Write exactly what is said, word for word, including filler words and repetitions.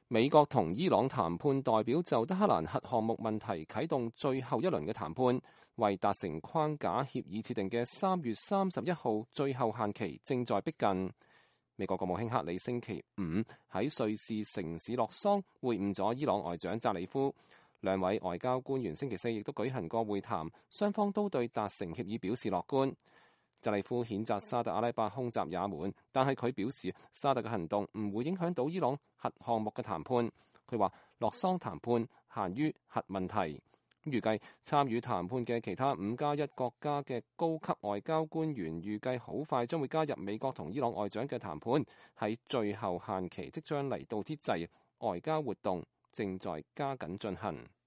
美國同伊朗談判代表就德黑蘭核項目問題啟動最後一輪嘅談判，為達成框架協議設定嘅三月三十一號最後限期正在逼近。美國國務卿克里星期五喺瑞士城市洛桑會晤咗伊朗外長扎里夫，兩位外交官員星期四亦都舉行過會談，雙方都對達成協議表示樂觀。扎里夫譴責沙特阿拉伯空襲也門，但係佢表示沙特嘅行動唔會影響到伊朗核項目嘅談判。佢話洛桑談判限於核問題。預計參與談判嘅其他五加一國家嘅高級外交官員預計好快將會加入美國同伊朗外長嘅談判。喺最後限期即將嚟到之際，外交活動正在加緊進行。